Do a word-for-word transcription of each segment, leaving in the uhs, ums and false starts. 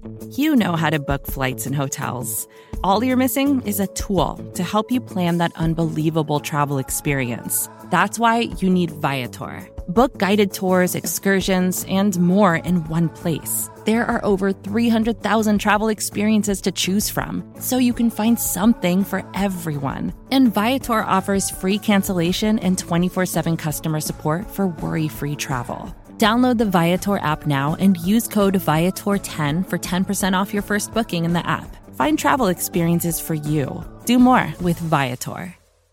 You know how to book flights and hotels. All you're missing is a tool to help you plan that unbelievable travel experience. That's why you need Viator. Book guided tours, excursions, and more in one place. There are over three hundred thousand travel experiences to choose from, so you can find something for everyone. And Viator offers free cancellation and twenty-four seven customer support for worry-free travel. Download the Viator app now and use code Viator ten for ten percent off your first booking in the app. Find travel experiences for you. Do more with Viator.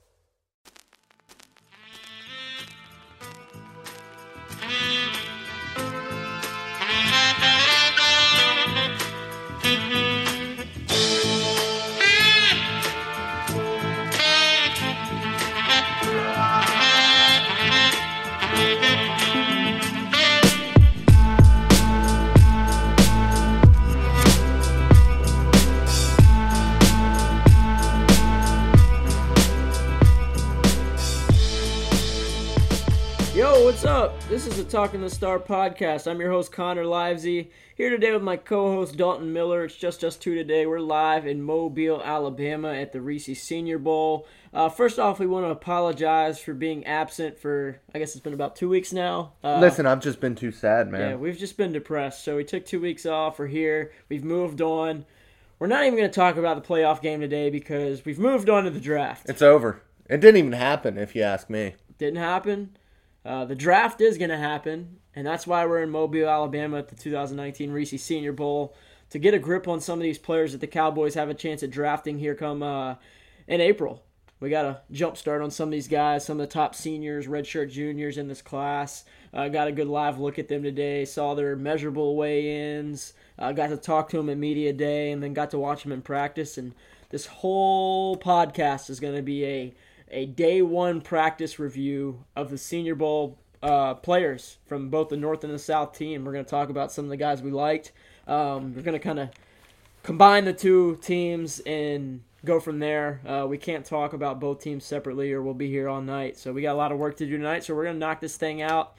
What's up? This is the Talking the Star podcast. I'm your host, Connor Livesey, here today with my co-host, Dalton Miller. It's just us two today. We're live in Mobile, Alabama at the Reese Senior Bowl. Uh, first off, we want to apologize for being absent for, I guess it's been about two weeks now. Uh, Listen, I've just been too sad, man. Yeah, we've just been depressed. So we took two weeks off. We're here. We've moved on. We're not even going to talk about the playoff game today because we've moved on to the draft. It's over. It didn't even happen, if you ask me. Didn't happen. Uh, the draft is going to happen, and that's why we're in Mobile, Alabama at the two thousand nineteen Reese Senior Bowl to get a grip on some of these players that the Cowboys have a chance at drafting here come uh, in April. We got a jump start on some of these guys, some of the top seniors, redshirt juniors in this class. Uh, got a good live look at them today, saw their measurable weigh-ins, uh, got to talk to them at Media Day, and then got to watch them in practice. And this whole podcast is going to be a a day one practice review of the Senior Bowl uh, players from both the North and the South team. We're going to talk about some of the guys we liked. Um, we're going to kind of combine the two teams and go from there. Uh, we can't talk about both teams separately or we'll be here all night. So we got a lot of work to do tonight, so we're going to knock this thing out.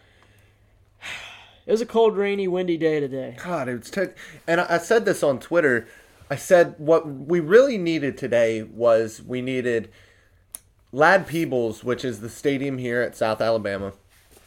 It was a cold, rainy, windy day today. God, it was t- and I said this on Twitter. I said what we really needed today was we needed Ladd Peebles, which is the stadium here at South Alabama,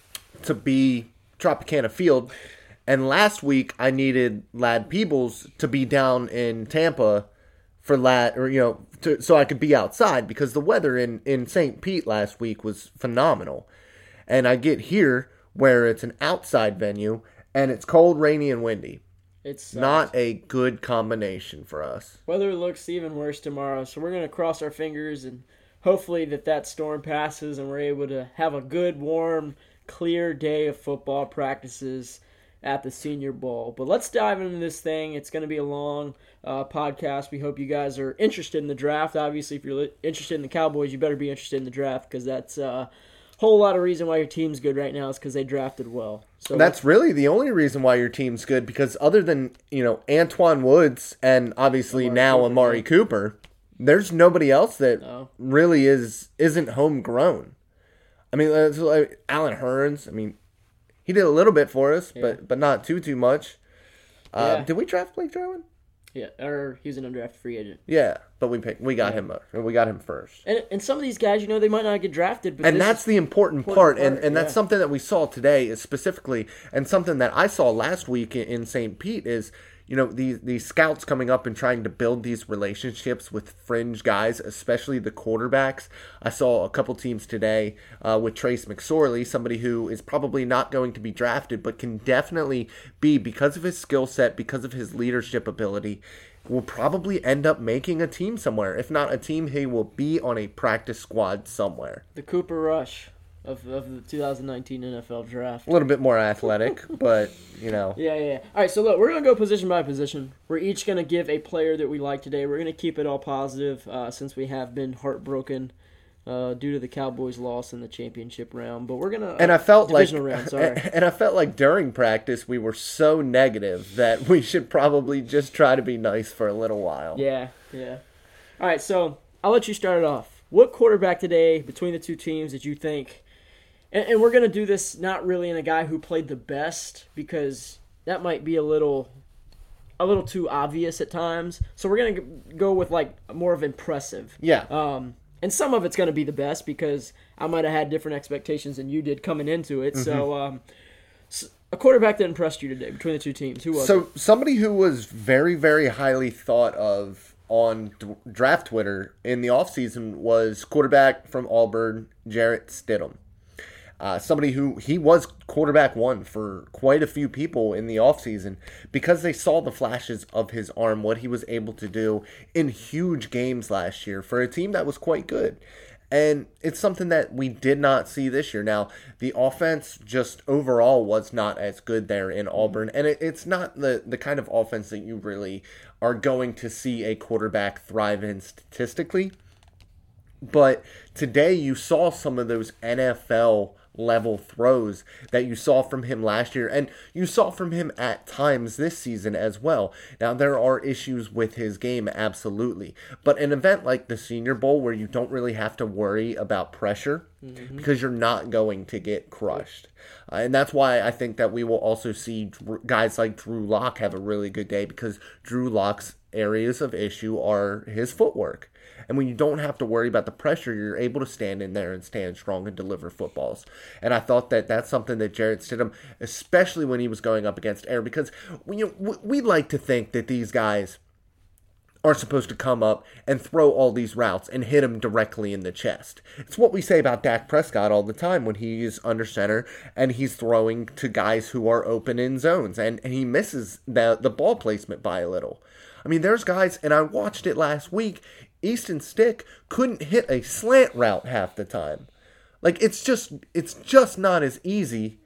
to be Tropicana Field. And last week, I needed Ladd Peebles to be down in Tampa for Ladd, or you know, to, so I could be outside because the weather in, in Saint Pete last week was phenomenal. And I get here where it's an outside venue and it's cold, rainy, and windy. It's not a good combination for us. Weather looks even worse tomorrow, so we're going to cross our fingers and hopefully that that storm passes and we're able to have a good, warm, clear day of football practices at the Senior Bowl. But let's dive into this thing. It's going to be a long uh, podcast. We hope you guys are interested in the draft. Obviously, if you're interested in the Cowboys, you better be interested in the draft because that's a whole lot of reason why your team's good right now is because they drafted well. So that's really the only reason why your team's good because other than, you know, Antoine Woods and obviously Amari now Cooper, Amari yeah. Cooper, there's nobody else that no. really is, isn't homegrown. I mean, it's like Alan Hearns, I mean, he did a little bit for us, yeah. but but not too, too much. Uh, yeah. Did we draft Blake Jarwin? Yeah, or he was an undrafted free agent. Yeah, but we picked, we got yeah. him up. We got him first. And and some of these guys, you know, they might not get drafted. But and that's the important, important part, part, and, and that's yeah. something that we saw today is specifically, and something that I saw last week in, in Saint Pete is, you know, these these scouts coming up and trying to build these relationships with fringe guys, especially the quarterbacks. I saw a couple teams today uh, with Trace McSorley, somebody who is probably not going to be drafted, but can definitely be, because of his skill set, because of his leadership ability, will probably end up making a team somewhere. If not a team, he will be on a practice squad somewhere. The Cooper Rush of of the two thousand nineteen N F L draft. A little bit more athletic, but, you know. Yeah, yeah, yeah. All right, so look, we're going to go position by position. We're each going to give a player that we like today. We're going to keep it all positive uh, since we have been heartbroken uh, due to the Cowboys' loss in the championship round. But we're going to uh, And I felt like round, sorry. And I felt like during practice we were so negative that we should probably just try to be nice for a little while. Yeah, yeah. All right, so I'll let you start it off. What quarterback today between the two teams did you think? And, and we're going to do this not really in a guy who played the best because that might be a little a little too obvious at times. So we're gonna go with like more of impressive. Yeah. Um, and some of it's gonna be the best because I might have had different expectations than you did coming into it. Mm-hmm. So, um, so a quarterback that impressed you today between the two teams, who was so it? Somebody who was very, very highly thought of on d- draft Twitter in the offseason was quarterback from Auburn, Jarrett Stidham. Uh, somebody who, he was quarterback one for quite a few people in the offseason because they saw the flashes of his arm, what he was able to do in huge games last year for a team that was quite good. And it's something that we did not see this year. Now, the offense just overall was not as good there in Auburn. And it, it's not the, the kind of offense that you really are going to see a quarterback thrive in statistically. But today you saw some of those N F L level throws that you saw from him last year, and you saw from him at times this season as well. Now, there are issues with his game, absolutely, but an event like the Senior Bowl where you don't really have to worry about pressure mm-hmm. because you're not going to get crushed. Uh, and that's why I think that we will also see guys like Drew Lock have a really good day, because Drew Lock's areas of issue are his footwork. And when you don't have to worry about the pressure, you're able to stand in there and stand strong and deliver footballs. And I thought that that's something that Jarrett Stidham, especially when he was going up against air, because you know, we like to think that these guys are supposed to come up and throw all these routes and hit him directly in the chest. It's what we say about Dak Prescott all the time when he's under center and he's throwing to guys who are open in zones, and, and he misses the, the ball placement by a little. I mean, there's guys, and I watched it last week, Easton Stick couldn't hit a slant route half the time. Like, it's just it's just not as easy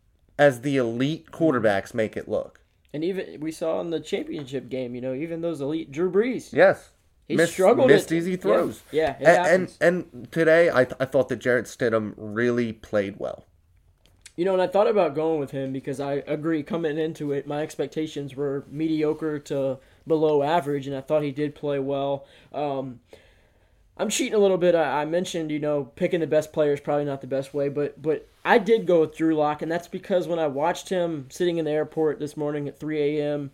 as the elite quarterbacks make it look. And even we saw in the championship game, you know, even those elite Drew Brees. Yes. He Miss, struggled. Missed it. easy throws. Yeah, yeah it and, happens. and and today, I, th- I thought that Jarrett Stidham really played well. You know, and I thought about going with him because I agree, coming into it, my expectations were mediocre to below average, and I thought he did play well. Um, I'm cheating a little bit. I, I mentioned, you know, picking the best player is probably not the best way, but but I did go with Drew Lock, and that's because when I watched him sitting in the airport this morning at three a.m.,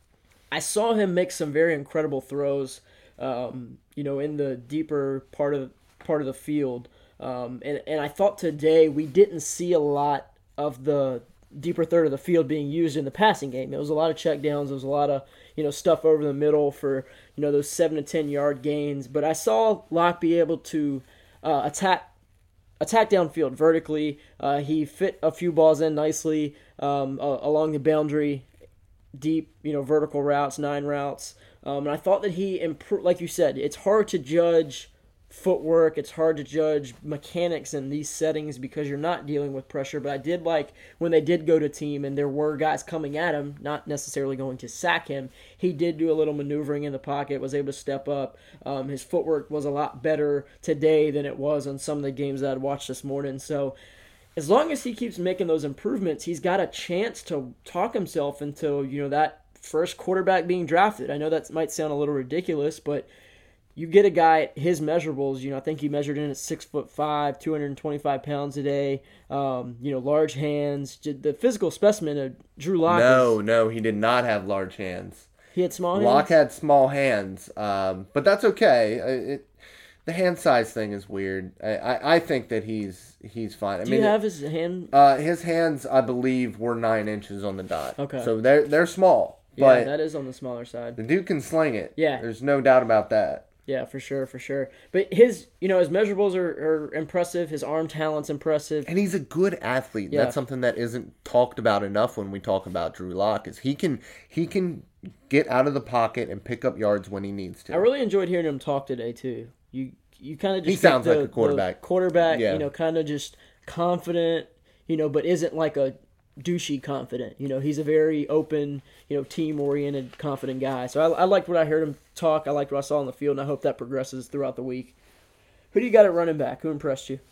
I saw him make some very incredible throws, um, you know, in the deeper part of part of the field. Um, and, and I thought today we didn't see a lot of the deeper third of the field being used in the passing game. There was a lot of checkdowns. There was a lot of, you know, stuff over the middle for, you know, those seven to ten yard gains. But I saw Locke be able to uh, attack attack downfield vertically. Uh, he fit a few balls in nicely um, uh, along the boundary, deep, you know, vertical routes, nine routes. Um, and I thought that he improved. Like you said, it's hard to judge footwork, it's hard to judge mechanics in these settings because you're not dealing with pressure, but I did like when they did go to team and there were guys coming at him, not necessarily going to sack him, he did do a little maneuvering in the pocket, was able to step up. Um, his footwork was a lot better today than it was on some of the games that I'd watched this morning, so as long as he keeps making those improvements, he's got a chance to talk himself into, you know, that first quarterback being drafted. I know that might sound a little ridiculous, but you get a guy at his measurables, you know, I think he measured in at six foot five, two hundred twenty-five pounds a day, um, you know, large hands. The physical specimen of Drew Lock. No, is, no, he did not have large hands. He had small hands? Lock had small hands, um, but that's okay. It, the hand size thing is weird. I, I, I think that he's he's fine. I Do mean, you have his hand? Uh, his hands, I believe, were nine inches on the dot. Okay. So they're, they're small. Yeah, but that is on the smaller side. The dude can sling it. Yeah. There's no doubt about that. Yeah, for sure, for sure. But his, you know, his measurables are, are impressive. His arm talent's impressive. And he's a good athlete. Yeah. That's something that isn't talked about enough when we talk about Drew Lock. Is he can he can get out of the pocket and pick up yards when he needs to. I really enjoyed hearing him talk today too. You you kind of just he sounds the, like a quarterback. Quarterback, yeah. you know, kind of just confident, you know, but isn't like a douchey confident. You know, he's a very open, you know, team-oriented, confident guy. So I, I liked what I heard him talk. I liked what I saw on the field, and I hope that progresses throughout the week. Who do you got at running back? Who impressed you?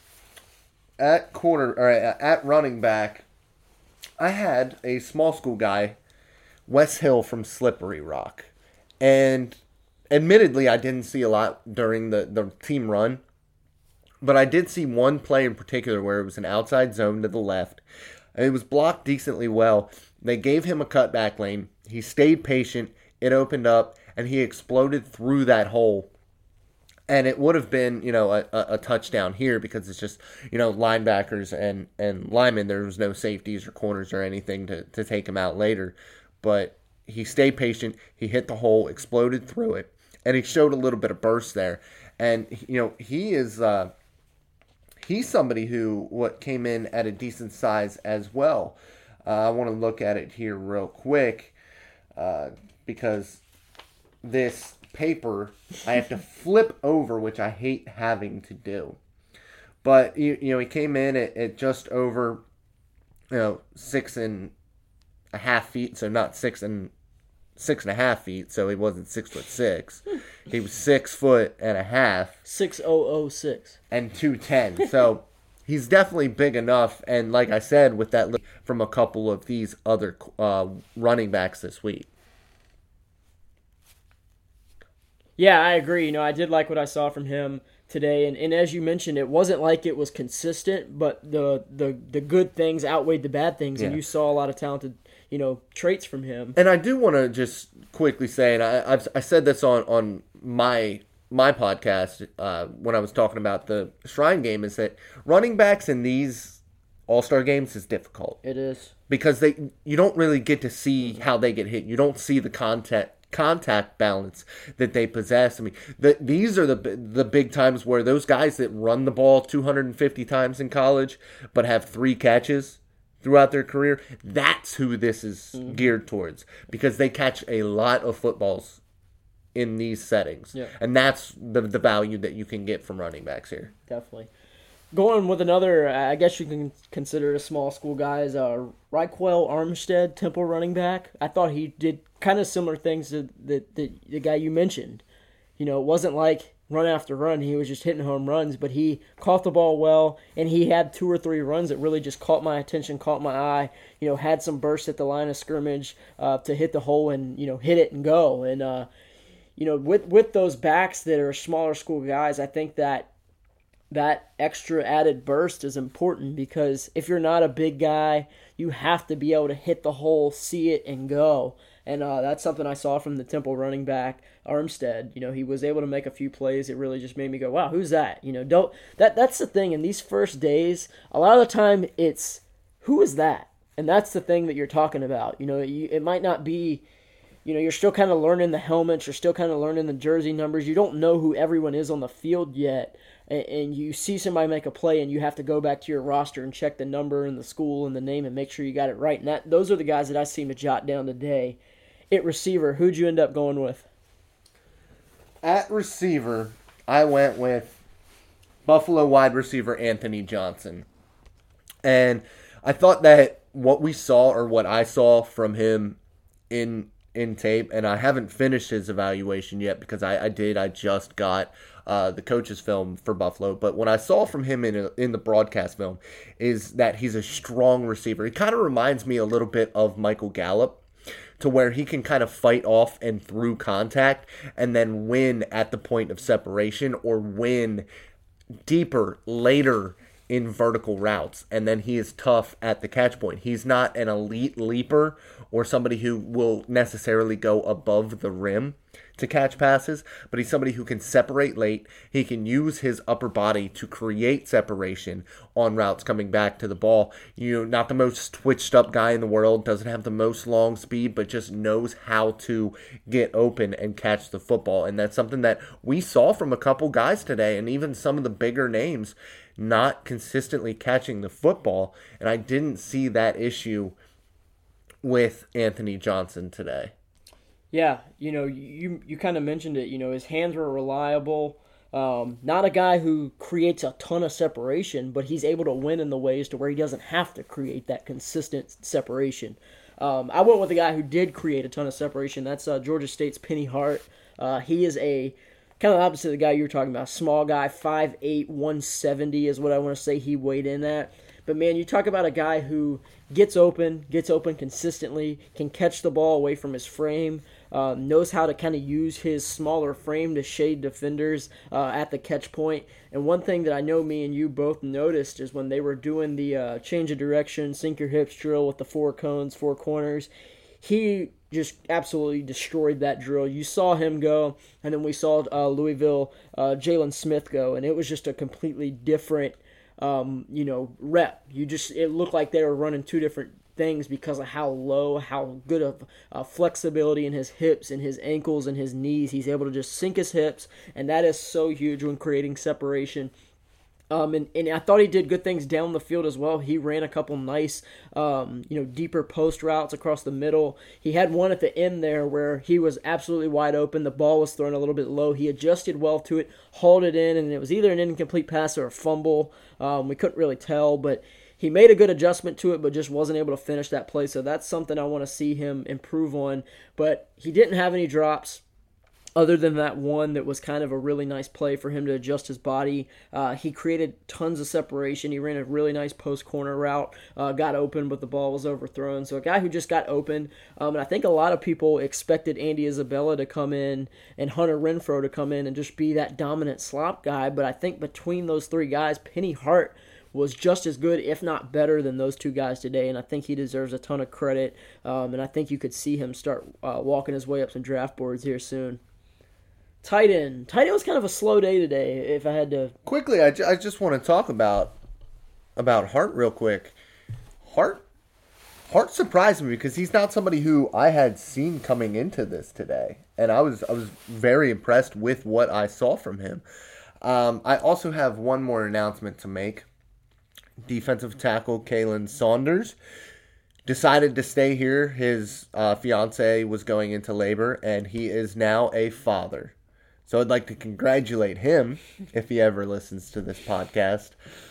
At quarter or at running back, I had a small school guy, Wes Hill from Slippery Rock, and admittedly, I didn't see a lot during the, the team run, but I did see one play in particular where it was an outside zone to the left. It was blocked decently well. They gave him a cutback lane. He stayed patient. It opened up, and he exploded through that hole. And it would have been, you know, a, a touchdown here because it's just, you know, linebackers and, and linemen. There was no safeties or corners or anything to, to take him out later. But he stayed patient. He hit the hole, exploded through it, and he showed a little bit of burst there. And, you know, he is uh, he's somebody who what came in at a decent size as well. Uh, I want to look at it here real quick uh, because this paper I have to flip over, which I hate having to do. But you, you know, he came in at, at just over, you know, six and a half feet. So not six and six and a half feet. So he wasn't six foot six. He was six foot and a half. Six oh oh six and two ten. So he's definitely big enough. And like I said, with that from a couple of these other uh, running backs this week. Yeah, I agree. You know, I did like what I saw from him today, and, and as you mentioned, it wasn't like it was consistent, but the the, the good things outweighed the bad things, yeah. And you saw a lot of talented, you know, traits from him. And I do want to just quickly say, and I I've, I said this on on my my podcast uh, when I was talking about the Shrine game, is that running backs in these All-Star games is difficult. It is because they you don't really get to see how they get hit. You don't see the contact. contact balance that they possess. I mean, the, these are the the big times where those guys that run the ball two hundred fifty times in college but have three catches throughout their career, that's who this is mm-hmm. geared towards, because they catch a lot of footballs in these settings. Yeah. And that's the the value that you can get from running backs here. Definitely. Going with another, I guess you can consider a small school guy, is uh, Raquel Armstead, Temple running back. I thought he did kind of similar things to the, the, the guy you mentioned. You know, it wasn't like run after run. He was just hitting home runs, but he caught the ball well, and he had two or three runs that really just caught my attention, caught my eye. You know, had some bursts at the line of scrimmage uh, to hit the hole and, you know, hit it and go. And, uh, you know, with, with those backs that are smaller school guys, I think that that extra added burst is important, because if you're not a big guy, you have to be able to hit the hole, see it, and go. And uh, that's something I saw from the Temple running back, Armstead. You know, he was able to make a few plays. It really just made me go, wow, who's that? You know, don't that that's the thing. In these first days, a lot of the time it's, who is that? And that's the thing that you're talking about. You know, you, it might not be, you know, you're still kind of learning the helmets. You're still kind of learning the jersey numbers. You don't know who everyone is on the field yet. And you see somebody make a play, and you have to go back to your roster and check the number and the school and the name and make sure you got it right. And that those are the guys that I seem to jot down today. At receiver, who'd you end up going with? At receiver, I went with Buffalo wide receiver Anthony Johnson. And I thought that what we saw, or what I saw from him in in tape, and I haven't finished his evaluation yet because I, I did, I just got uh, the coach's film for Buffalo, but what I saw from him in a, in the broadcast film is that he's a strong receiver. He kind of reminds me a little bit of Michael Gallup, to where he can kind of fight off and through contact and then win at the point of separation, or win deeper later in vertical routes, and then he is tough at the catch point. He's not an elite leaper or somebody who will necessarily go above the rim to catch passes, but he's somebody who can separate late. He can use his upper body to create separation on routes coming back to the ball. You know, not the most twitched up guy in the world, doesn't have the most long speed, but just knows how to get open and catch the football. And that's something that we saw from a couple guys today, and even some of the bigger names not consistently catching the football. And I didn't see that issue with Anthony Johnson today. Yeah, you know, you you kind of mentioned it. You know, his hands were reliable. Um, not a guy who creates a ton of separation, but he's able to win in the ways to where he doesn't have to create that consistent separation. Um, I went with the guy who did create a ton of separation. That's uh, Georgia State's Penny Hart. Uh, he is a kind of opposite of the guy you were talking about. Small guy, five eight, one seventy is what I want to say he weighed in at. But, man, you talk about a guy who gets open, gets open consistently, can catch the ball away from his frame, uh, knows how to kind of use his smaller frame to shade defenders uh, at the catch point. And one thing that I know me and you both noticed is when they were doing the uh, change of direction, sink your hips drill with the four cones, four corners, he just absolutely destroyed that drill. You saw him go, and then we saw uh, Louisville, uh, Jalen Smith go, and it was just a completely different, um, you know, rep. You just it looked like they were running two different things because of how low, how good of uh, flexibility in his hips and his ankles and his knees. He's able to just sink his hips, and that is so huge when creating separation. Um, and, and I thought he did good things down the field as well. He ran a couple nice, um, you know, deeper post routes across the middle. He had one at the end there where he was absolutely wide open. The ball was thrown a little bit low. He adjusted well to it, hauled it in, and it was either an incomplete pass or a fumble. Um, we couldn't really tell, but he made a good adjustment to it, but just wasn't able to finish that play. So that's something I want to see him improve on. But he didn't have any drops. Other than that one that was kind of a really nice play for him to adjust his body. Uh, he created tons of separation. He ran a really nice post-corner route, uh, got open, but the ball was overthrown. So a guy who just got open. Um, and I think a lot of people expected Andy Isabella to come in and Hunter Renfrow to come in and just be that dominant slot guy. But I think between those three guys, Penny Hart was just as good, if not better, than those two guys today, and I think he deserves a ton of credit. Um, and I think you could see him start uh, walking his way up some draft boards here soon. Tight end. Tight end was kind of a slow day today, if I had to... Quickly, I, ju- I just want to talk about about Hart real quick. Hart, Hart surprised me because he's not somebody who I had seen coming into this today. And I was I was very impressed with what I saw from him. Um, I also have one more announcement to make. Defensive tackle Kalen Saunders decided to stay here. His uh, fiance was going into labor, and he is now a father. So I'd like to congratulate him if he ever listens to this podcast.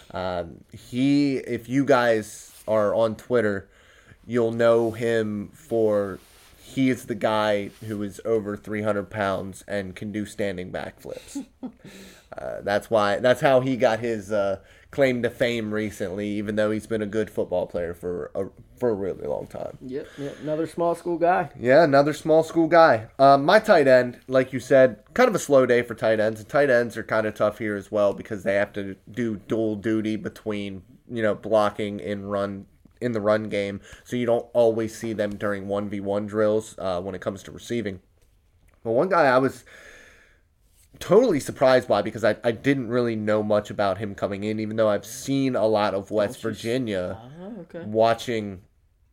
Um, he, if you guys are on Twitter, you'll know him for he is the guy who is over three hundred pounds and can do standing backflips. uh, that's why. That's how he got his uh, claim to fame recently. Even though he's been a good football player for a for a really long time. Yep, yep. Another small school guy. Yeah, another small school guy. Um, my tight end, like you said, kind of a slow day for tight ends. And tight ends are kind of tough here as well because they have to do dual duty between you know blocking and run. in the run game, so you don't always see them during one v one drills uh, when it comes to receiving. But one guy I was totally surprised by because I, I didn't really know much about him coming in, even though I've seen a lot of West oh, Virginia uh, okay. watching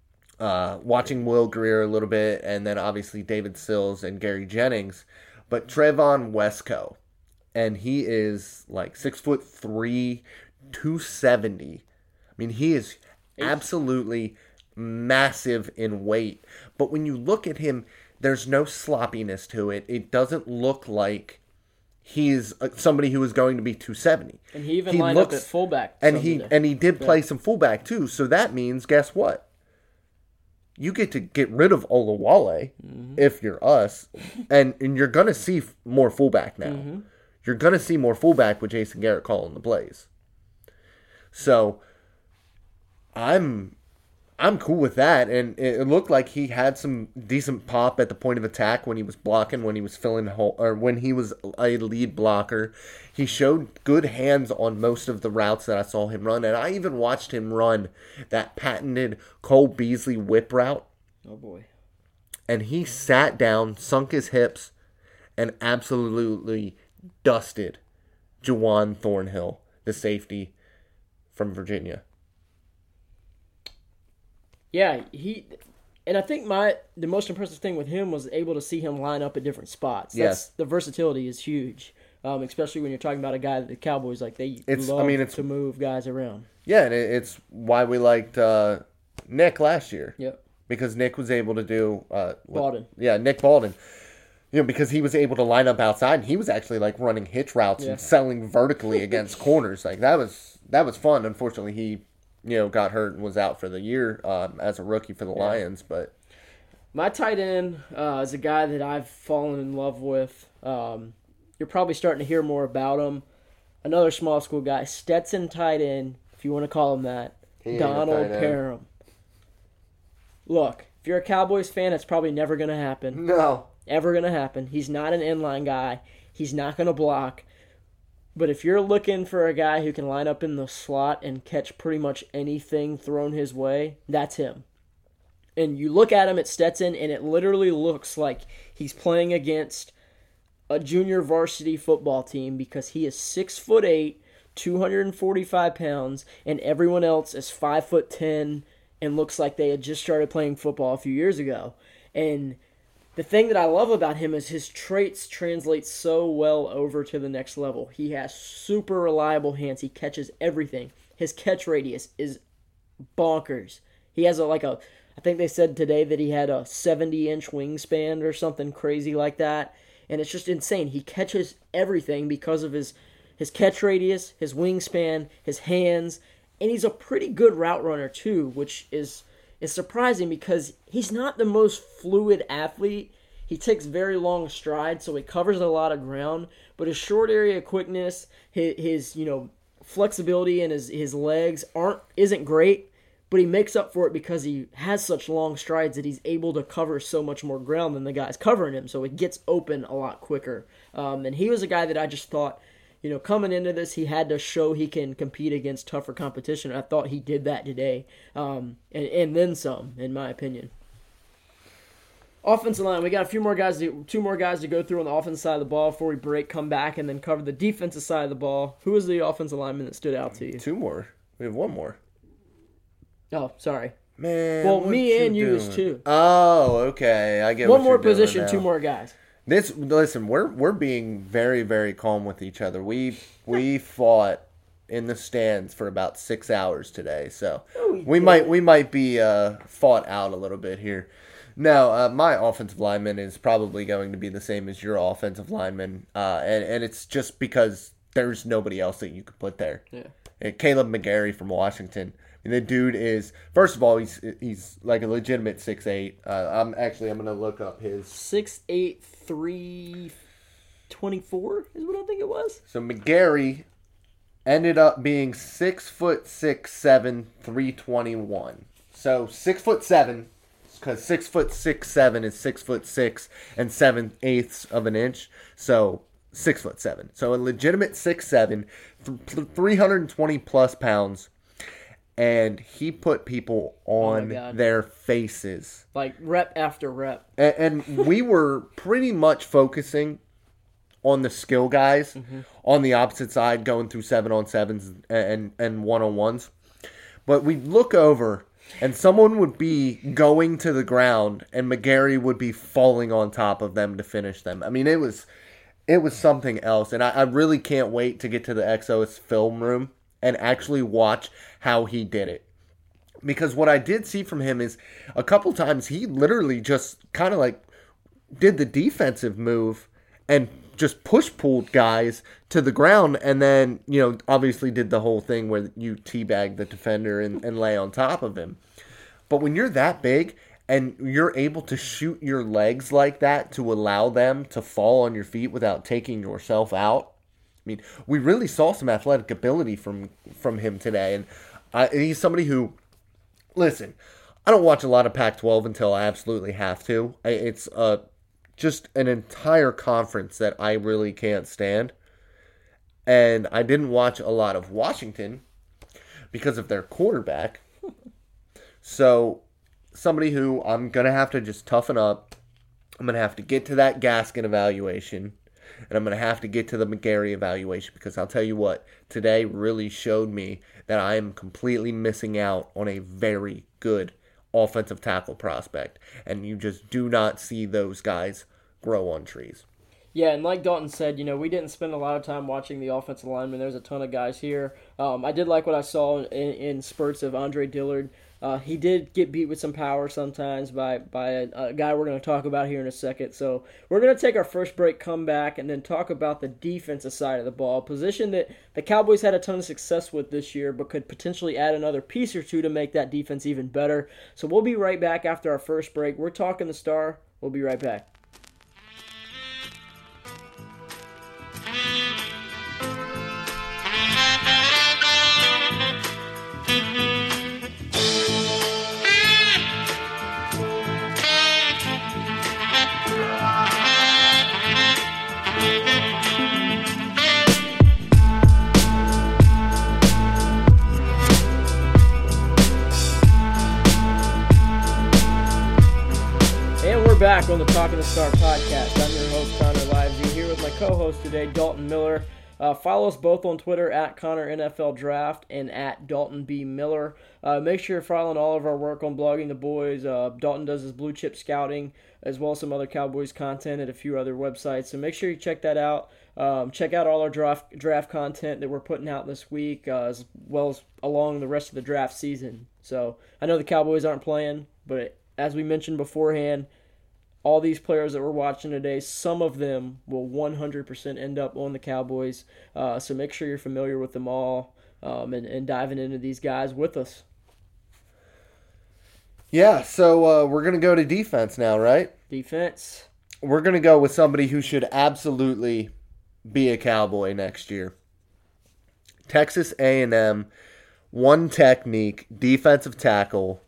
uh, watching Will Greer a little bit, and then obviously David Sills and Gary Jennings. But Trevon Wesco, and he is like six foot three, two seventy. I mean, he is absolutely massive in weight. But when you look at him, there's no sloppiness to it. It doesn't look like he's somebody who is going to be two seventy. And he even he lined looks, up at fullback. And he and he did play yeah. some fullback too. So that means, guess what? You get to get rid of Olawale mm-hmm. if you're us. And, and you're going to see more fullback now. Mm-hmm. You're going to see more fullback with Jason Garrett calling the plays. So I'm I'm cool with that, and it looked like he had some decent pop at the point of attack when he was blocking, when he was filling hole, or when he was a lead blocker. He showed good hands on most of the routes that I saw him run, and I even watched him run that patented Cole Beasley whip route. Oh boy! And he sat down, sunk his hips, and absolutely dusted Juwan Thornhill, the safety from Virginia. Yeah, he, and I think my the most impressive thing with him was able to see him line up at different spots. That's, yes, the versatility is huge, um, especially when you're talking about a guy that the Cowboys like they it's, love I mean, it's, to move guys around. Yeah, and it's why we liked uh, Nick last year. Yep, because Nick was able to do uh, Baldwin. Yeah, Nick Baldwin. You know, because he was able to line up outside, and he was actually like running hitch routes yeah. and selling vertically against corners. Like that was that was fun. Unfortunately, he. You know, got hurt and was out for the year um, as a rookie for the yeah. Lions. But my tight end uh, is a guy that I've fallen in love with. Um, you're probably starting to hear more about him. Another small school guy, Stetson tight end, if you want to call him that, he Donald Parham. Look, if you're a Cowboys fan, it's probably never going to happen. No. Ever going to happen. He's not an inline guy. He's not going to block. But if you're looking for a guy who can line up in the slot and catch pretty much anything thrown his way, that's him. and you look at him at Stetson, and it literally looks like he's playing against a junior varsity football team because he is six foot eight, two hundred forty-five pounds, and everyone else is five foot ten and looks like they had just started playing football a few years ago. And the thing that I love about him is his traits translate so well over to the next level. He has super reliable hands. He catches everything. His catch radius is bonkers. He has a like a, I think they said today that he had a seventy inch wingspan or something crazy like that. And it's just insane. He catches everything because of his, his catch radius, his wingspan, his hands, and he's a pretty good route runner too, which is is surprising because he's not the most fluid athlete. He takes very long strides, so he covers a lot of ground, but his short area quickness, his, his you know flexibility and his, his legs aren't isn't great, but he makes up for it because he has such long strides that he's able to cover so much more ground than the guys covering him, so it gets open a lot quicker. Um, and he was a guy that I just thought, you know, coming into this, he had to show he can compete against tougher competition. I thought he did that today, um, and, and then some, in my opinion. Offensive line, we got a few more guys, to, two more guys to go through on the offensive side of the ball before we break, come back, and then cover the defensive side of the ball. Who was the offensive lineman that stood out to you? Two more. We have one more. Oh, sorry. Man, well, what me you and you doing? is two. Oh, okay. I get one what more you're doing position, now. two more guys. This listen, we're we're being very very calm with each other. We we fought in the stands for about six hours today, so oh, we, we might we might be uh, fought out a little bit here. Now, uh, my offensive lineman is probably going to be the same as your offensive lineman, uh, and and it's just because there's nobody else that you could put there. Yeah, and Caleb McGarry from Washington. I mean, the dude is, first of all, he's he's like a legitimate six eight. Uh, I'm actually I'm gonna look up his six eight three twenty-four is what I think it was. So McGarry ended up being six foot six seven three twenty one. So six foot seven, because six foot six seven is six foot six and seven eighths of an inch. So six foot seven. So a legitimate six seven, th- three hundred twenty plus pounds. And he put people on oh their faces. Like rep after rep. And, and we were pretty much focusing on the skill guys mm-hmm. on the opposite side, going through seven on sevens and, and one on ones. But we'd look over and someone would be going to the ground and McGarry would be falling on top of them to finish them. I mean, it was it was something else. And I, I really can't wait to get to the X O S film room and actually watch how he did it. Because what I did see from him is a couple times he literally just kind of like did the defensive move and just push-pulled guys to the ground and then, you know, obviously did the whole thing where you teabag the defender and, and lay on top of him. But when you're that big and you're able to shoot your legs like that to allow them to fall on your feet without taking yourself out, I mean, we really saw some athletic ability from from him today, and I, he's somebody who, listen, I don't watch a lot of Pac twelve until I absolutely have to. It's uh, just an entire conference that I really can't stand, and I didn't watch a lot of Washington because of their quarterback. So, somebody who I'm going to have to just toughen up. I'm going to have to get to that Gaskin evaluation. And I'm going to have to get to the McGarry evaluation because I'll tell you what, today really showed me that I am completely missing out on a very good offensive tackle prospect. And you just do not see those guys grow on trees. Yeah, and like Dalton said, you know, we didn't spend a lot of time watching the offensive linemen. There's a ton of guys here. Um, I did like what I saw in, in spurts of Andre Dillard. Uh, he did get beat with some power sometimes by, by a, a guy we're going to talk about here in a second. So we're going to take our first break, come back, and then talk about the defensive side of the ball, a position that the Cowboys had a ton of success with this year but could potentially add another piece or two to make that defense even better. So we'll be right back after our first break. We're talking the Star. We'll be right back. back on the Talking the Star podcast. I'm your host, Connor Livesey, here with my co-host today, Dalton Miller. Uh, follow us both on Twitter, at Connor N F L Draft and at Dalton B. Miller. Uh, make sure you're following all of our work on Blogging the Boys. Uh, Dalton does his blue chip scouting, as well as some other Cowboys content at a few other websites. So make sure you check that out. Um, check out all our draft, draft content that we're putting out this week, uh, as well as along the rest of the draft season. So I know the Cowboys aren't playing, but as we mentioned beforehand, all these players that we're watching today, some of them will one hundred percent end up on the Cowboys. Uh, so make sure you're familiar with them all um, and, and diving into these guys with us. Yeah, so uh, we're going to go to defense now, right? Defense. We're going to go with somebody who should absolutely be a Cowboy next year. Texas A and M, one technique, defensive tackle,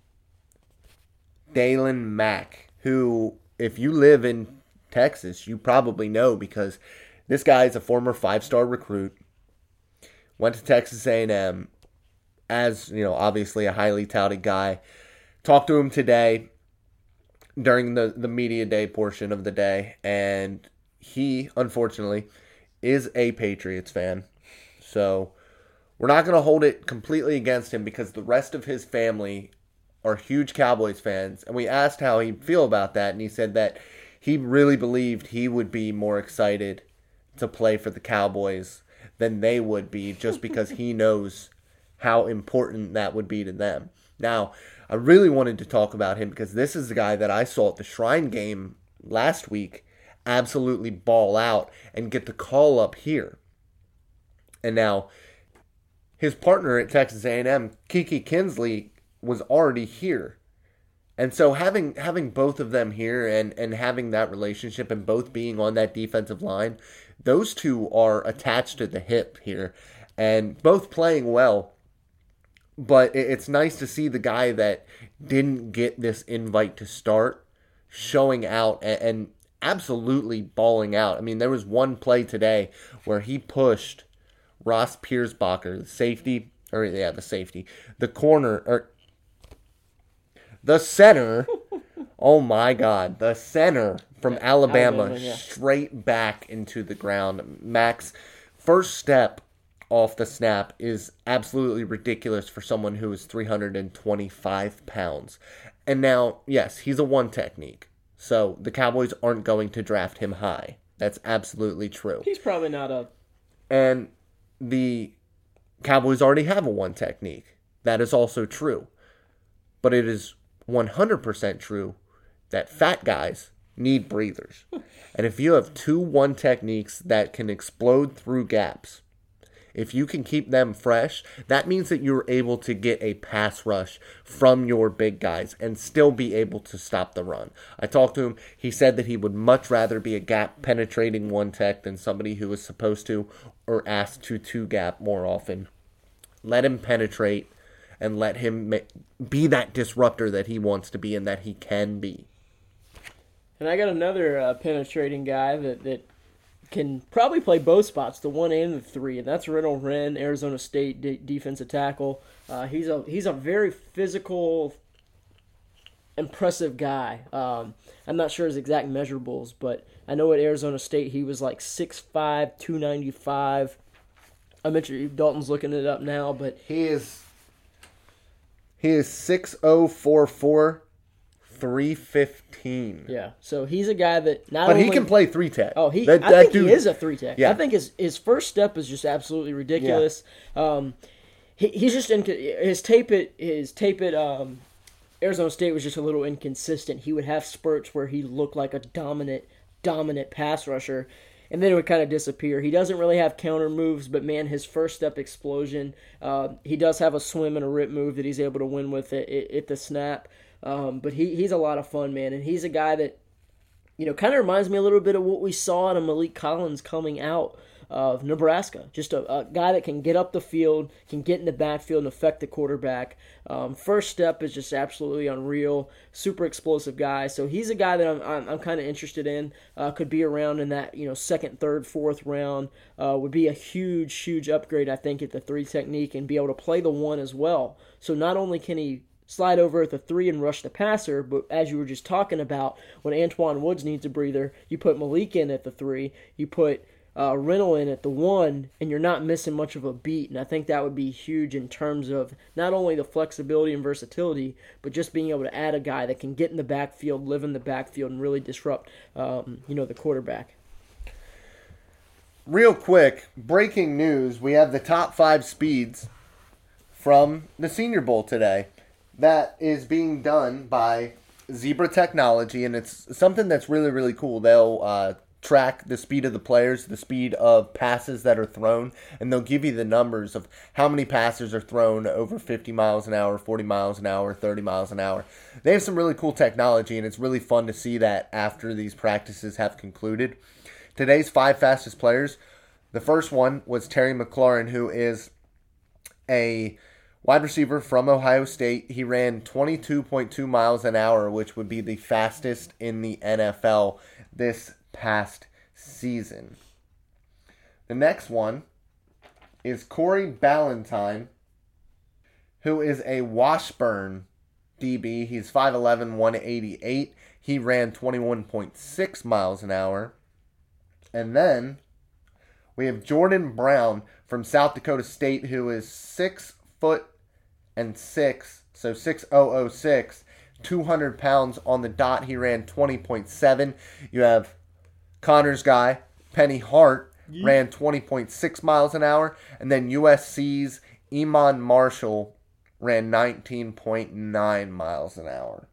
Daylon Mack. Who, if you live in Texas, you probably know because this guy is a former five-star recruit, went to Texas A and M as, you know, obviously a highly touted guy. Talked to him today during the, the media day portion of the day, and he, unfortunately, is a Patriots fan. So we're not going to hold it completely against him because the rest of his family are huge Cowboys fans, and we asked how he'd feel about that, and he said that he really believed he would be more excited to play for the Cowboys than they would be, just because he knows how important that would be to them. Now, I really wanted to talk about him because this is the guy that I saw at the Shrine game last week absolutely ball out and get the call up here. And now, his partner at Texas A and M, Kiki Kinsley, was already here. And so having having both of them here and, and having that relationship and both being on that defensive line, those two are attached to the hip here and both playing well. But it's nice to see the guy that didn't get this invite to start showing out and, and absolutely balling out. I mean, there was one play today where he pushed Ross Piersbacher, the safety, or yeah, the safety, the corner, or The center, oh my God, the center from yeah, Alabama, Alabama yeah. straight back into the ground. Mack's first step off the snap is absolutely ridiculous for someone who is three hundred twenty-five pounds. And now, yes, he's a one technique, so the Cowboys aren't going to draft him high. That's absolutely true. He's probably not a... And the Cowboys already have a one technique. That is also true. But it is one hundred percent true that fat guys need breathers. And if you have two one techniques that can explode through gaps, if you can keep them fresh, that means that you're able to get a pass rush from your big guys and still be able to stop the run. I talked to him. He said that he would much rather be a gap penetrating one tech than somebody who is supposed to or asked to two gap more often. Let him penetrate and let him be that disruptor that he wants to be and that he can be. And I got another uh, penetrating guy that, that can probably play both spots, the one and the three, and that's Renell Wren, Arizona State de- defensive tackle. Uh, he's a he's a very physical, impressive guy. Um, I'm not sure his exact measurables, but I know at Arizona State he was like six five, two ninety-five. I mentioned Dalton's looking it up now, but he is he is six oh four four, three fifteen. Yeah, so he's a guy that not but only... he can play three tech. Oh, he that, I that think dude, he is a three tech. Yeah. I think his his first step is just absolutely ridiculous. Yeah. Um, he, he's just in his tape at his tape at um, Arizona State was just a little inconsistent. He would have spurts where he looked like a dominant dominant pass rusher, and then it would kind of disappear. He doesn't really have counter moves, but man, his first step explosion. Uh, he does have a swim and a rip move that he's able to win with it at, at the snap. Um, but he he's a lot of fun, man, and he's a guy that, you know, kind of reminds me a little bit of what we saw in a Malik Collins coming out of Nebraska. Just a, a guy that can get up the field, can get in the backfield and affect the quarterback. Um, first step is just absolutely unreal. Super explosive guy. So he's a guy that I'm I'm, I'm kind of interested in. Uh, could be around in that, you know, second, third, fourth round. Uh, would be a huge, huge upgrade, I think, at the three technique and be able to play the one as well. So not only can he slide over at the three and rush the passer. But as you were just talking about, when Antoine Woods needs a breather, you put Malik in at the three, you put uh, Riddle in at the one, and you're not missing much of a beat. And I think that would be huge in terms of not only the flexibility and versatility, but just being able to add a guy that can get in the backfield, live in the backfield, and really disrupt, um, you know, the quarterback. Real quick, breaking news, we have the top five speeds from the Senior Bowl today. That is being done by Zebra Technology, and it's something that's really, really cool. They'll uh, track the speed of the players, the speed of passes that are thrown, and they'll give you the numbers of how many passes are thrown over fifty miles an hour, forty miles an hour, thirty miles an hour. They have some really cool technology, and it's really fun to see that after these practices have concluded. Today's five fastest players, the first one was Terry McLaurin, who is a wide receiver from Ohio State. He ran twenty-two point two miles an hour, which would be the fastest in the N F L this past season. The next one is Corey Ballantyne, who is a Washburn D B. He's five eleven, one eighty-eight. He ran twenty-one point six miles an hour. And then we have Jordan Brown from South Dakota State, who is six foot and six, so six thousand six, two hundred pounds on the dot. He ran twenty point seven. You have Connor's guy, Penny Hart, Yeet. ran twenty point six miles an hour. And then U S C's Iman Marshall ran nineteen point nine miles an hour.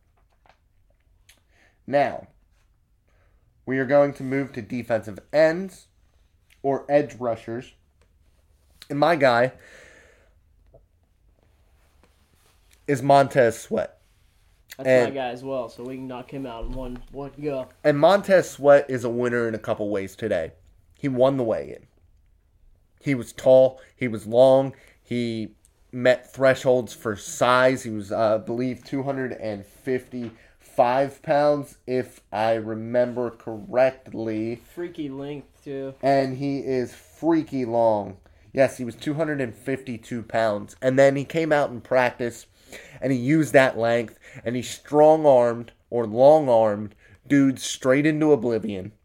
Now, we are going to move to defensive ends or edge rushers. And my guy is Montez Sweat. That's and, my guy as well, so we can knock him out in one, one go. And Montez Sweat is a winner in a couple ways today. He won the weigh-in. He was tall. He was long. He met thresholds for size. He was, uh, I believe, two hundred fifty-five pounds, if I remember correctly. Freaky length, too. And he is freaky long. Yes, he was two hundred fifty-two pounds. And then he came out in practice, and he used that length, and he strong-armed or long-armed dudes straight into oblivion,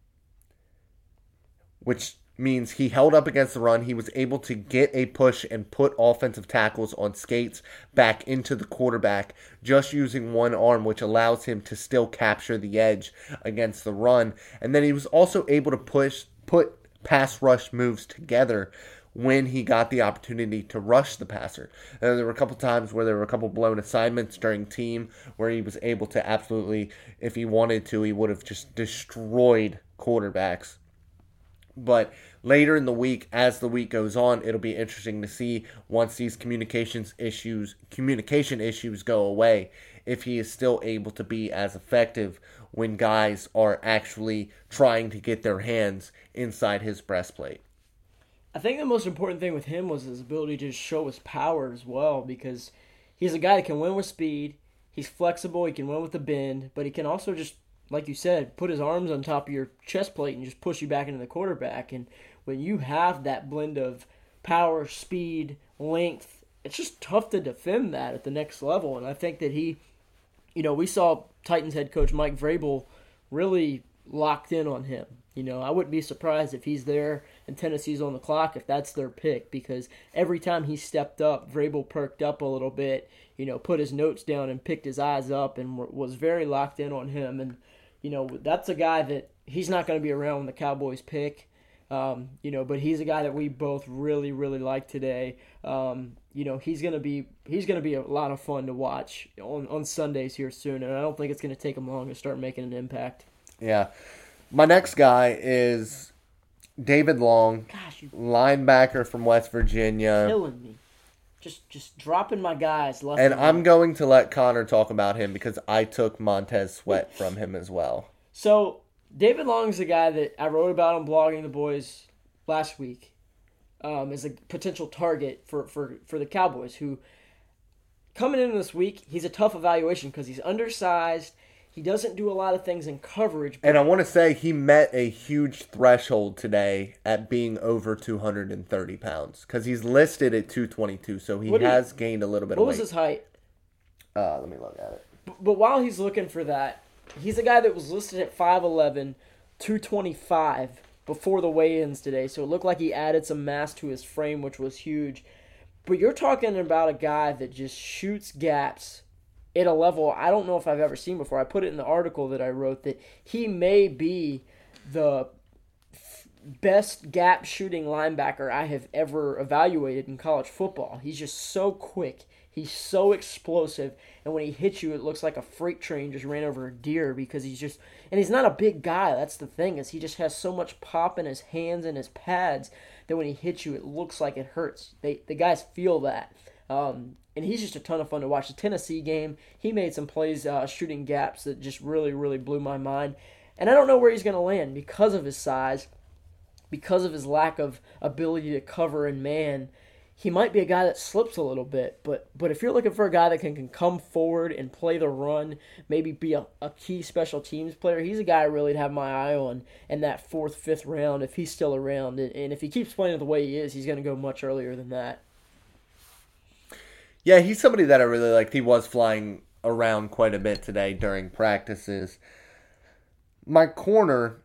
which means he held up against the run. He was able to get a push and put offensive tackles on skates back into the quarterback just using one arm, which allows him to still capture the edge against the run. And then he was also able to push, put pass rush moves together when he got the opportunity to rush the passer. And there were a couple times where there were a couple blown assignments during team where he was able to absolutely, if he wanted to, he would have just destroyed quarterbacks. But later in the week, as the week goes on, it'll be interesting to see once these communications issues, communication issues go away, if he is still able to be as effective when guys are actually trying to get their hands inside his breastplate. I think the most important thing with him was his ability to show his power as well, because he's a guy that can win with speed. He's flexible. He can win with the bend, but he can also just, like you said, put his arms on top of your chest plate and just push you back into the quarterback. And when you have that blend of power, speed, length, it's just tough to defend that at the next level. And I think that he, you know, we saw Titans head coach Mike Vrabel really locked in on him. You know, I wouldn't be surprised if he's there and Tennessee's on the clock if that's their pick, because every time he stepped up, Vrabel perked up a little bit, you know, put his notes down and picked his eyes up and was very locked in on him. And, you know, that's a guy that he's not going to be around when the Cowboys pick, um, you know, but he's a guy that we both really, really like today. Um, you know, he's going to be he's going to be a lot of fun to watch on, on Sundays here soon, and I don't think it's going to take him long to start making an impact. Yeah. My next guy is David Long, Gosh, you linebacker from West Virginia. Killing me. Just just dropping my guys left And and I'm right. going to let Connor talk about him because I took Montez Sweat from him as well. So, David Long's a guy that I wrote about on Blogging the Boys last week um, as a potential target for, for, for the Cowboys, who, coming into this week, he's a tough evaluation because he's undersized. He doesn't do a lot of things in coverage. And I want to say he met a huge threshold today at being over two hundred thirty pounds because he's listed at two twenty-two, so he What did he- has gained a little bit What of was weight. his height? Uh, let me look at it. But, but while he's looking for that, he's a guy that was listed at five eleven, two twenty-five before the weigh-ins today, so it looked like he added some mass to his frame, which was huge. But you're talking about a guy that just shoots gaps at a level I don't know if I've ever seen before. I put it in the article that I wrote that he may be the f- best gap shooting linebacker I have ever evaluated in college football. He's just so quick. He's so explosive, and when he hits you, it looks like a freight train just ran over a deer because he's just, and he's not a big guy. That's the thing, is he just has so much pop in his hands and his pads that when he hits you, it looks like it hurts. They the guys feel that, um, and he's just a ton of fun to watch. The Tennessee game, he made some plays uh, shooting gaps that just really, really blew my mind, and I don't know where he's going to land because of his size, because of his lack of ability to cover and man. He might be a guy that slips a little bit, but but if you're looking for a guy that can, can come forward and play the run, maybe be a, a key special teams player, he's a guy I really have my eye on in that fourth, fifth round if he's still around. And, and if he keeps playing the way he is, he's going to go much earlier than that. Yeah, he's somebody that I really liked. He was flying around quite a bit today during practices. My corner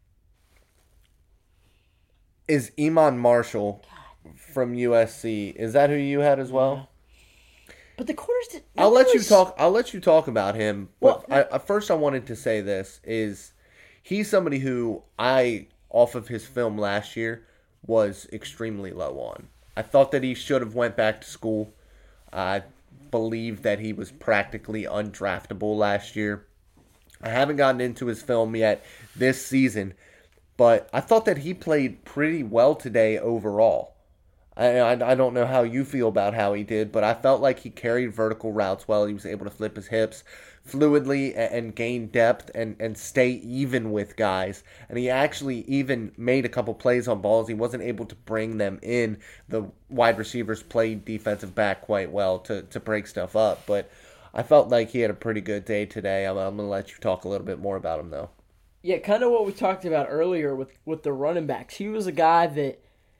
is Iman Marshall from U S C. Is that who you had as well? But the corners did. I'll let really you talk. I'll let you talk about him. But Well, I, I, first, I wanted to say this: is he's somebody who I, off of his film last year, was extremely low on. I thought that he should have went back to school. I believe that he was practically undraftable last year. I haven't gotten into his film yet this season, but I thought that he played pretty well today overall. I, I I don't know how you feel about how he did, but I felt like he carried vertical routes well. He was able to flip his hips fluidly and, and gain depth and, and stay even with guys. And he actually even made a couple plays on balls. He wasn't able to bring them in. The wide receivers played defensive back quite well to, to break stuff up. But I felt like he had a pretty good day today. I'm, I'm going to let you talk a little bit more about him, though. Yeah, kind of what we talked about earlier with, with the running backs. He was a guy that,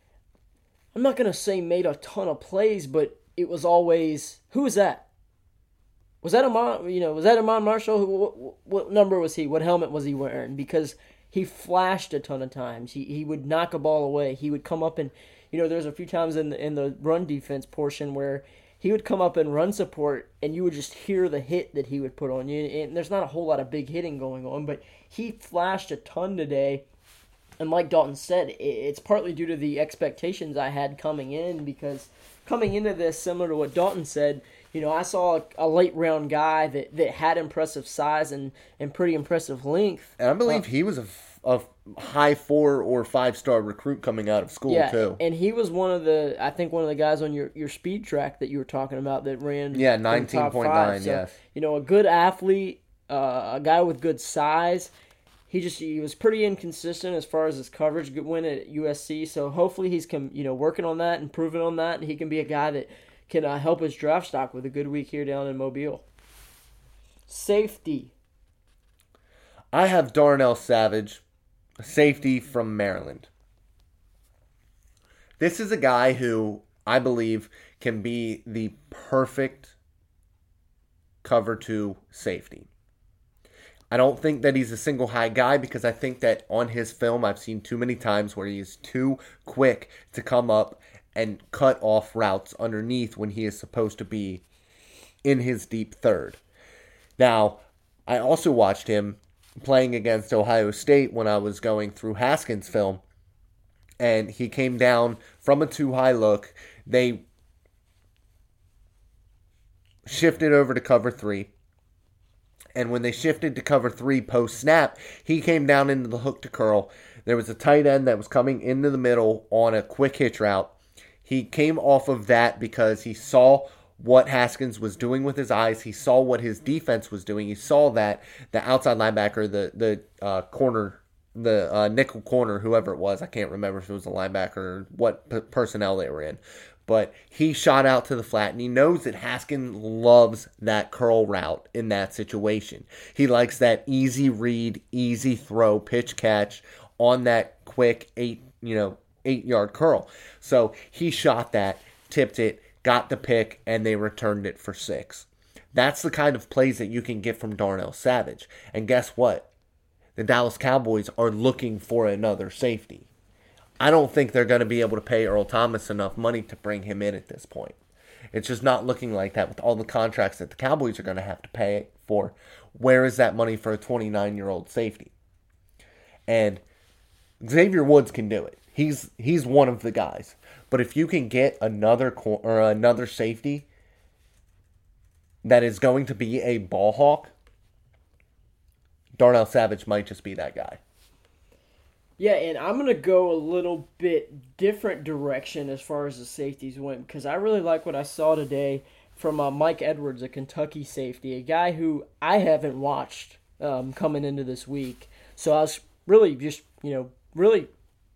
I'm not going to say made a ton of plays, but it was always, who was that? Was that Iman, you know, was that Iman Marshall? Who, what, what number was he? What helmet was he wearing? Because he flashed a ton of times. He he would knock a ball away. He would come up and, you know, there's a few times in the, in the run defense portion where he would come up and run support, and you would just hear the hit that he would put on you. And there's not a whole lot of big hitting going on, but he flashed a ton today. And like Dalton said, it's partly due to the expectations I had coming in, because coming into this, similar to what Dalton said, you know, I saw a, a late round guy that, that had impressive size and, and pretty impressive length. And I believe uh, he was a, a high four or five star recruit coming out of school, yeah, too. And he was one of the, I think, one of the guys on your, your speed track that you were talking about that ran. Yeah, nineteen point nine, so, yes. You know, a good athlete, uh, a guy with good size. He just he was pretty inconsistent as far as his coverage went at U S C. So hopefully he's come, you know, working on that, improving on that, and he can be a guy that can uh, help his draft stock with a good week here down in Mobile. Safety. I have Darnell Savage, a safety from Maryland. This is a guy who I believe can be the perfect cover two safety. I don't think that he's a single high guy, because I think that on his film I've seen too many times where he is too quick to come up and cut off routes underneath when he is supposed to be in his deep third. Now, I also watched him playing against Ohio State when I was going through Haskins' film, and he came down from a too-high look. They shifted over to cover three. And when they shifted to cover three post-snap, he came down into the hook to curl. There was a tight end that was coming into the middle on a quick hitch route. He came off of that because he saw what Haskins was doing with his eyes. He saw what his defense was doing. He saw that the outside linebacker, the the uh, corner, the uh, nickel corner, whoever it was, I can't remember if it was a linebacker or what p- personnel they were in. But he shot out to the flat, and he knows that Haskins loves that curl route in that situation. He likes that easy read, easy throw, pitch catch on that quick eight, you know, eight-yard curl. So he shot that, tipped it, got the pick, and they returned it for six. That's the kind of plays that you can get from Darnell Savage. And guess what? The Dallas Cowboys are looking for another safety. I don't think they're going to be able to pay Earl Thomas enough money to bring him in at this point. It's just not looking like that with all the contracts that the Cowboys are going to have to pay for. Where is that money for a twenty-nine-year-old safety? And Xavier Woods can do it. He's he's one of the guys. But if you can get another cor- or another safety that is going to be a ball hawk, Darnell Savage might just be that guy. Yeah, and I'm going to go a little bit different direction as far as the safeties went, because I really like what I saw today from uh, Mike Edwards, a Kentucky safety, a guy who I haven't watched um, coming into this week. So I was really just, you know, really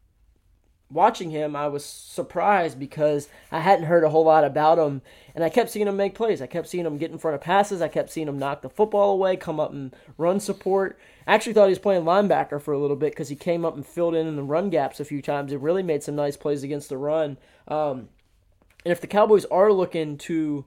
watching him. I was surprised because I hadn't heard a whole lot about him, and I kept seeing him make plays. I kept seeing him get in front of passes. I kept seeing him knock the football away, come up and run support. I actually thought he was playing linebacker for a little bit because he came up and filled in in the run gaps a few times. It really made some nice plays against the run. Um, and if the Cowboys are looking to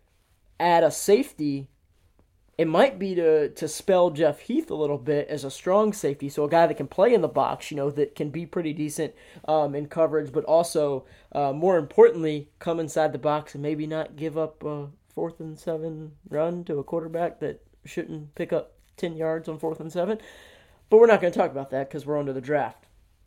add a safety, it might be to to spell Jeff Heath a little bit as a strong safety, so a guy that can play in the box, you know, that can be pretty decent um, in coverage, but also, uh, more importantly, come inside the box and maybe not give up a fourth and seven run to a quarterback that shouldn't pick up ten yards on fourth and seven. But we're not going to talk about that because we're on to the draft.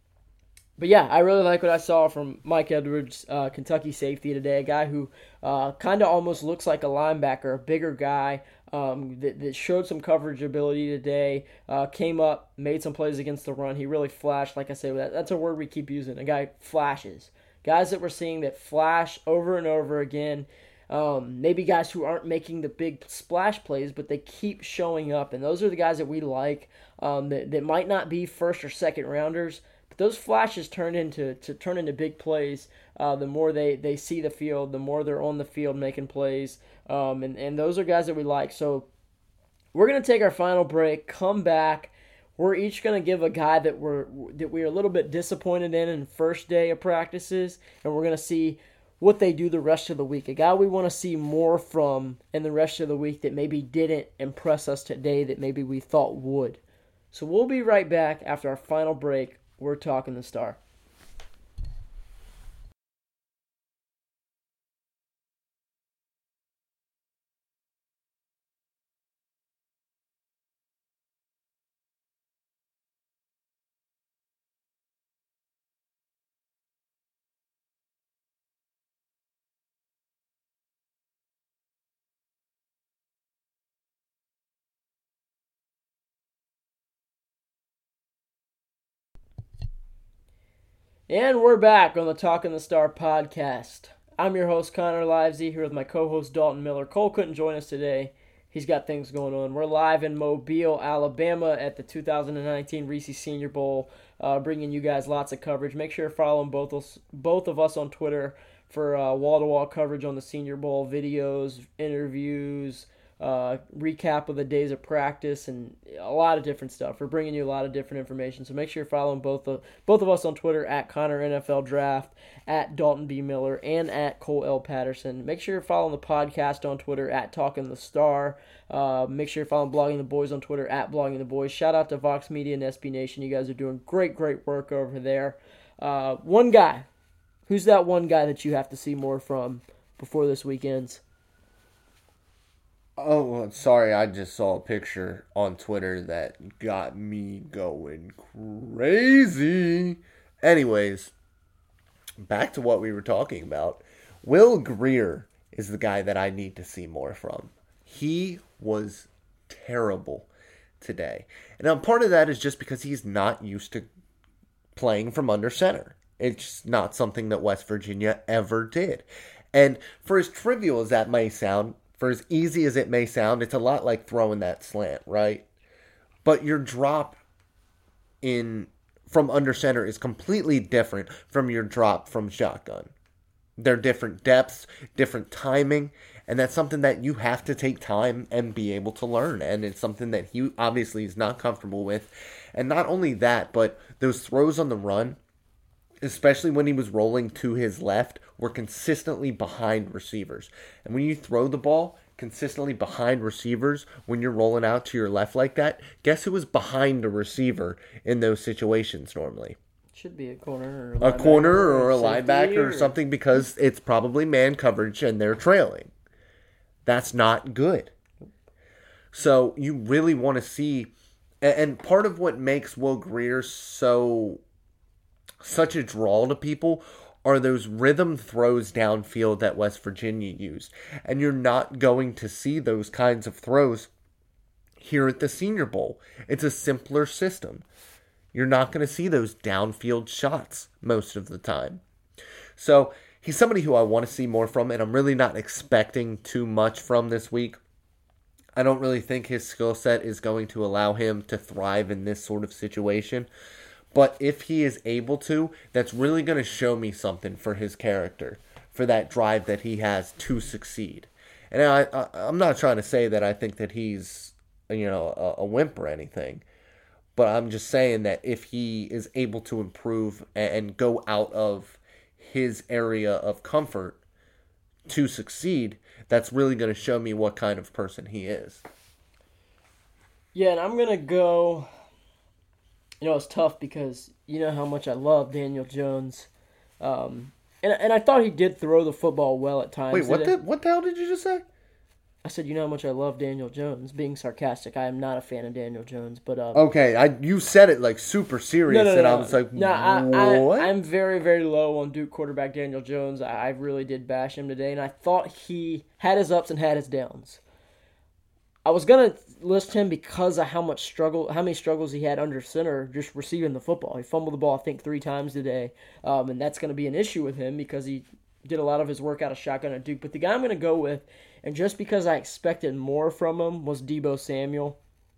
But yeah, I really like what I saw from Mike Edwards, uh, Kentucky safety today, a guy who uh, kind of almost looks like a linebacker, a bigger guy um, that, that showed some coverage ability today, uh, came up, made some plays against the run. He really flashed, like I say, that, that's a word we keep using, a guy flashes. Guys that we're seeing that flash over and over again, um, maybe guys who aren't making the big splash plays, but they keep showing up, and those are the guys that we like um, that, that might not be first or second rounders, those flashes turn into to turn into big plays. Uh, the more they, they see the field, the more they're on the field making plays, um, and and those are guys that we like. So we're gonna take our final break, come back. We're each gonna give a guy that we're that we're a little bit disappointed in in first day of practices, and we're gonna see what they do the rest of the week. A guy we want to see more from in the rest of the week that maybe didn't impress us today that maybe we thought would. So we'll be right back after our final break. We're talking the Star. And we're back on the Talking the Star podcast. I'm your host, Connor Livesey, here with my co-host, Dalton Miller. Cole couldn't join us today. He's got things going on. We're live in Mobile, Alabama at the two thousand nineteen Reese Senior Bowl, uh, bringing you guys lots of coverage. Make sure to follow both us, both of us on Twitter for uh, wall-to-wall coverage on the Senior Bowl, videos, interviews, Uh, recap of the days of practice, and a lot of different stuff. We're bringing you a lot of different information, so make sure you're following both of, both of us on Twitter, at Connor N F L Draft, at Dalton B. Miller, and at Cole L. Patterson. Make sure you're following the podcast on Twitter, at Talking the Star. Uh, make sure you're following Blogging the Boys on Twitter, at Blogging the Boys. Shout out to Vox Media and S B Nation. You guys are doing great, great work over there. Uh, one guy. Who's that one guy that you have to see more from before this week ends? Oh, sorry, I just saw a picture on Twitter that got me going crazy. Anyways, back to what we were talking about. Will Grier is the guy that I need to see more from. He was terrible today. And now part of that is just because he's not used to playing from under center. It's not something that West Virginia ever did. And for as trivial as that may sound, for as easy as it may sound, it's a lot like throwing that slant, right? But your drop in from under center is completely different from your drop from shotgun. They're different depths, different timing, and that's something that you have to take time and be able to learn. And it's something that he obviously is not comfortable with. And not only that, but those throws on the run, especially when he was rolling to his left, were consistently behind receivers. And when you throw the ball consistently behind receivers when you're rolling out to your left like that, guess who was behind a receiver in those situations normally? Should be a corner or a, a corner or, or a linebacker or, or something, because it's probably man coverage and they're trailing. That's not good. So you really want to see, and part of what makes Will Grier so such a draw to people are those rhythm throws downfield that West Virginia used. And you're not going to see those kinds of throws here at the Senior Bowl. It's a simpler system. You're not going to see those downfield shots most of the time. So he's somebody who I want to see more from, and I'm really not expecting too much from this week. I don't really think his skill set is going to allow him to thrive in this sort of situation. But if he is able to, that's really going to show me something for his character, for that drive that he has to succeed. And I, I, I'm not trying to say that I think that he's, you know, a, a wimp or anything. But I'm just saying that if he is able to improve and go out of his area of comfort to succeed, that's really going to show me what kind of person he is. Yeah, and I'm going to go... You know, it's tough because you know how much I love Daniel Jones. Um, and, and I thought he did throw the football well at times. Wait, what the, what the hell did you just say? I said, you know how much I love Daniel Jones. Being sarcastic, I am not a fan of Daniel Jones. But uh, okay, I you said it like super serious, no, no, no, and no. I was like, no, what? I, I, I'm very, very low on Duke quarterback Daniel Jones. I, I really did bash him today, and I thought he had his ups and had his downs. I was gonna list him because of how much struggle, how many struggles he had under center, just receiving the football. He fumbled the ball, I think, three times today, um, and that's gonna be an issue with him because he did a lot of his work out of shotgun at Duke. But the guy I'm gonna go with, and just because I expected more from him, was Deebo Samuel.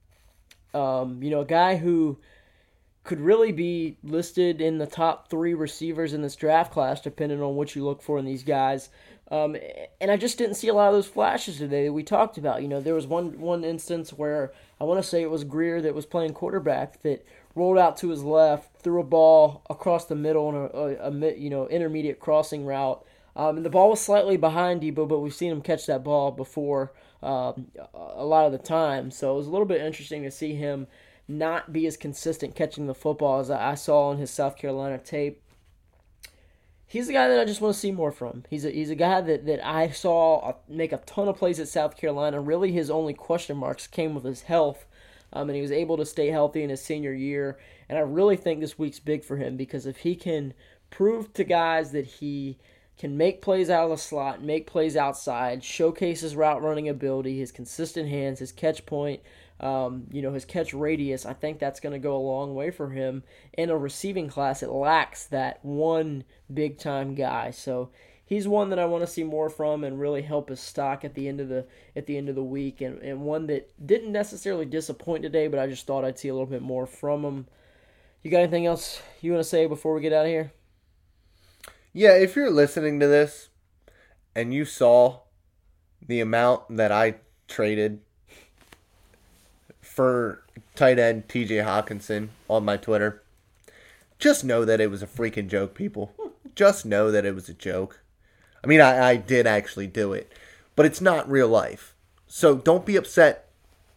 Um, you know, a guy who could really be listed in the top three receivers in this draft class, depending on what you look for in these guys. Um, and I just didn't see a lot of those flashes today that we talked about. You know, there was one one instance where I want to say it was Grier that was playing quarterback that rolled out to his left, threw a ball across the middle on a, a, a you know intermediate crossing route. Um, and the ball was slightly behind Deebo, but we've seen him catch that ball before um, a lot of the time. So it was a little bit interesting to see him not be as consistent catching the football as I saw on his South Carolina tape. He's the guy that I just want to see more from. He's a he's a guy that, that I saw make a ton of plays at South Carolina. Really, his only question marks came with his health, um, and he was able to stay healthy in his senior year. And I really think this week's big for him because if he can prove to guys that he can make plays out of the slot, make plays outside, showcase his route running ability, his consistent hands, his catch point, um, you know, his catch radius, I think that's going to go a long way for him in a receiving class. It lacks that one big-time guy. So he's one that I want to see more from and really help his stock at the end of the at the end of the week, and, and one that didn't necessarily disappoint today, but I just thought I'd see a little bit more from him. You got anything else you want to say before we get out of here? Yeah, if you're listening to this and you saw the amount that I traded for tight end T J Hawkinson on my Twitter, just know that it was a freaking joke, people. Just know that it was a joke. I mean, I, I did actually do it, but it's not real life. So don't be upset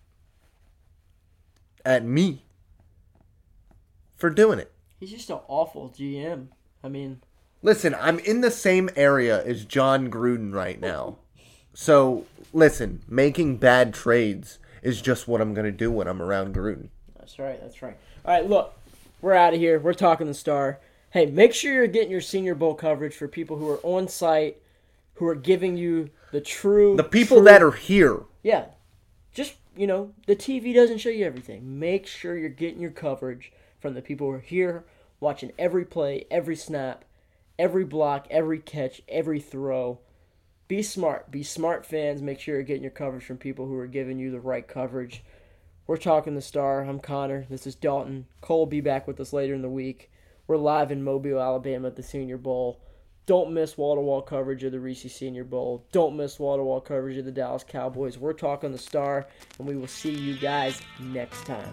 at me for doing it. He's just an awful G M. I mean... Listen, I'm in the same area as John Gruden right now. So, listen, making bad trades is just what I'm going to do when I'm around Gruden. That's right, that's right. All right, look, we're out of here. We're talking the Star. Hey, make sure you're getting your Senior Bowl coverage for people who are on site, who are giving you the true... The people true, that are here. Yeah. Just, you know, the T V doesn't show you everything. Make sure you're getting your coverage from the people who are here, watching every play, every snap, every block, every catch, every throw. Be smart. Be smart fans. Make sure you're getting your coverage from people who are giving you the right coverage. We're talking the Star. I'm Connor. This is Dalton. Cole will be back with us later in the week. We're live in Mobile, Alabama at the Senior Bowl. Don't miss wall-to-wall coverage of the Reese Senior Bowl. Don't miss wall-to-wall coverage of the Dallas Cowboys. We're talking the Star, and we will see you guys next time.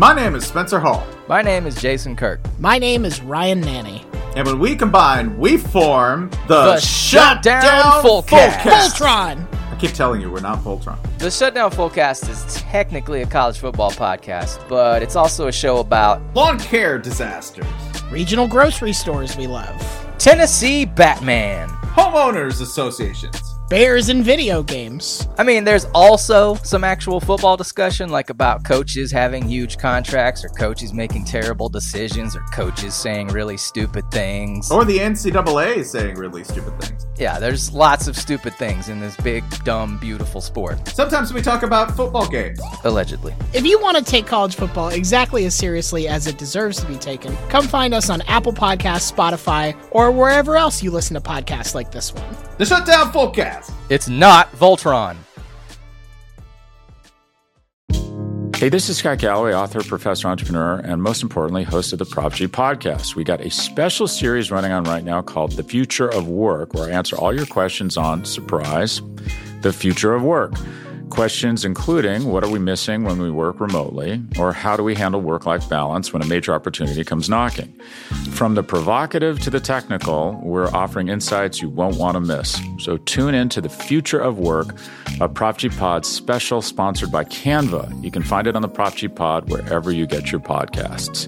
My name is Spencer Hall. My name is Jason Kirk. My name is Ryan Nanny. And when we combine, we form the, the Shutdown, Shutdown Fullcast. Voltron. I keep telling you, we're not Voltron. The Shutdown Fullcast is technically a college football podcast, but it's also a show about lawn care disasters, regional grocery stores we love, Tennessee Batman, homeowners associations, bears and video games. I mean, there's also some actual football discussion, like about coaches having huge contracts, or coaches making terrible decisions, or coaches saying really stupid things. Or the N C double A saying really stupid things. Yeah, there's lots of stupid things in this big, dumb, beautiful sport. Sometimes we talk about football games. Allegedly. If you want to take college football exactly as seriously as it deserves to be taken, come find us on Apple Podcasts, Spotify, or wherever else you listen to podcasts like this one. The Shutdown Fullcast. It's not Voltron. Hey, this is Scott Galloway, author, professor, entrepreneur, and most importantly, host of the Prop G podcast. We got a special series running on right now called The Future of Work, where I answer all your questions on, surprise, the future of work. Questions including, what are we missing when we work remotely? Or how do we handle work-life balance when a major opportunity comes knocking? From the provocative to the technical, we're offering insights you won't want to miss. So tune in to The Future of Work, a Prop G Pod special sponsored by Canva. You can find it on the Prop G Pod wherever you get your podcasts.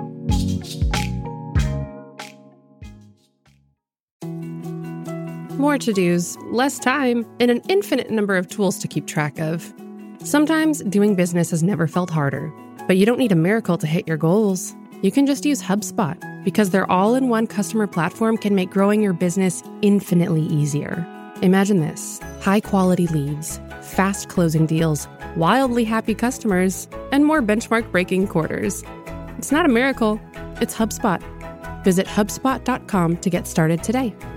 More to-dos, less time, and an infinite number of tools to keep track of. Sometimes doing business has never felt harder, but you don't need a miracle to hit your goals. You can just use HubSpot, because their all-in-one customer platform can make growing your business infinitely easier. Imagine this: high-quality leads, fast closing deals, wildly happy customers, and more benchmark-breaking quarters. It's not a miracle, it's HubSpot. Visit HubSpot dot com to get started today.